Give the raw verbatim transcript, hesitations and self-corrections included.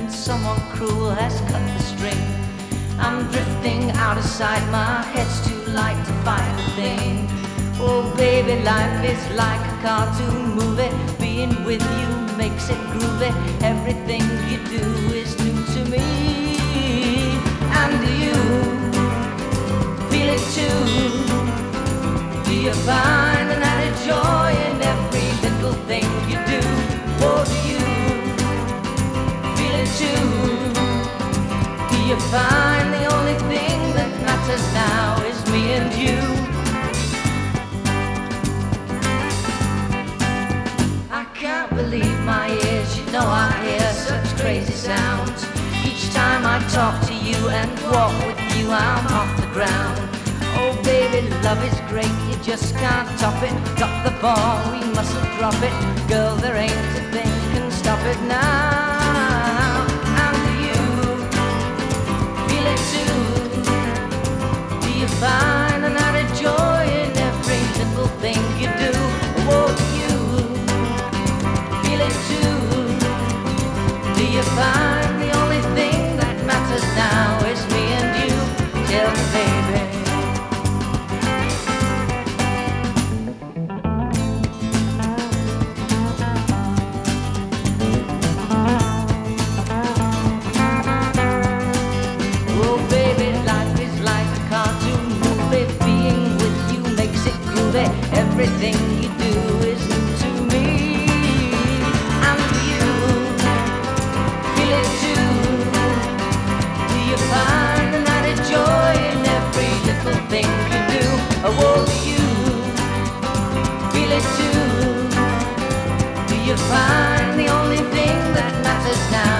and someone cruel has cut the string. I'm drifting out of sight, my head's too light to fight the thing. Oh baby, life is like a cartoon movie. Being with you makes it groovy. Everything you do is new to me. And do you feel it too? Do you find an added joy in every little thing you do? Or do you feel it too? Do you find the only thing that matters now is me and you? I can't believe my ears, you know I hear such crazy sounds. Each time I talk to you and walk with you, I'm off the ground. Oh baby, love is great, you just can't top it. Drop the ball, we mustn't drop it. Girl, there ain't a thing can stop it now. And do you feel it too? Do you find an added joy in every little thing you do? Oh, do you feel it too? Do you find the only thing that matters now is me and you? Tell me, baby. Everything you do is new to me. And do you feel it too? Do you find an added joy in every little thing you do? Oh, do you feel it too? Do you find the only thing that matters now